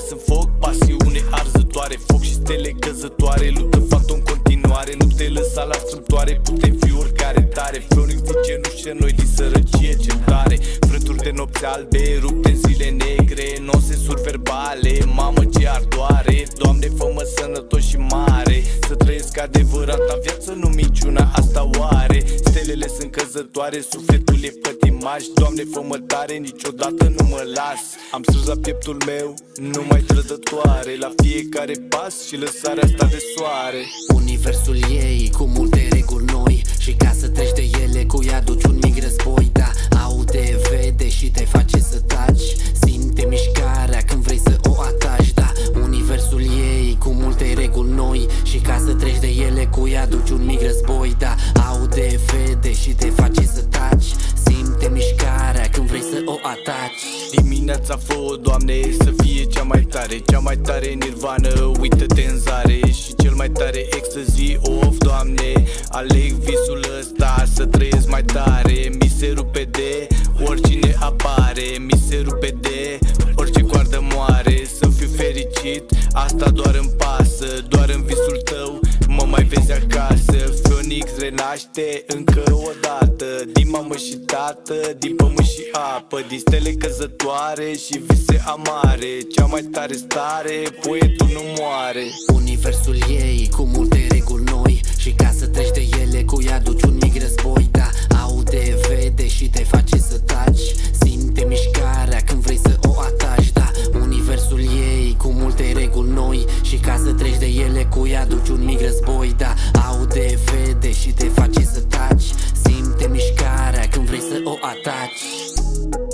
lasă foc, pasiune arzătoare, foc și stele căzătoare, luptă fantom în continuare, nu te lăsa la strâmtoare, putem fi oricare tare. Phoenix din cenușă, noi din sărăcie ce tare, frânturi de nopți albe, rupte în zile negre, nonsensuri verbale, mamă ce ardoare. Doamne, fă-mă sănătos și mare, să trăiesc adevărata viață, nu minciuna asta oare. Stelele sunt căzătoare, sufletul e pătimaș, Doamne, fă-mă tare, niciodată nu mă las. Am strâns la pieptul meu, numai trădătoare, la fiecare pas și lăsarea asta de soare. Universul ei cu multe reguli noi, și ca să treci de ele cu ea duci un mic război. Da, aude, vede și te face să taci, simte mișcarea când vrei să o ataci. Da, universul ei cu multe reguli noi, și ca să treci de ele cu ea duci un mic război. Da, aude, vede și te face să taci, simte mișcarea când vrei să o ataci. Dimineața fă-o, Doamne, să fie cea mai tare nirvană, uită-te în zare, și cel mai tare ecstasy off, Doamne. Aleg visul ăsta să trăiesc mai tare, mi se rupe de oricine apare, mi se rupe de orice coardă moare. Să fiu fericit, asta doar îmi pasă, doar în visul tău mă mai vezi acasă. Phoenix renaște încă o dată, din mamă și tată, din pământ și apă, din stele căzătoare și vise amare. Cea mai tare stare, poetul nu moare. Universul ei cu multe reguli noi, și ca să treci de ele cu ea duci un mic război. Da, aude, vede și te face să taci, simte mișcarea când vrei să o ataci. Da, universul ei cu multe reguli noi, și ca să treci de ele cu ea duci un mic război. Da, aude, vede și te face să taci, simte mișcarea când vrei să o ataci.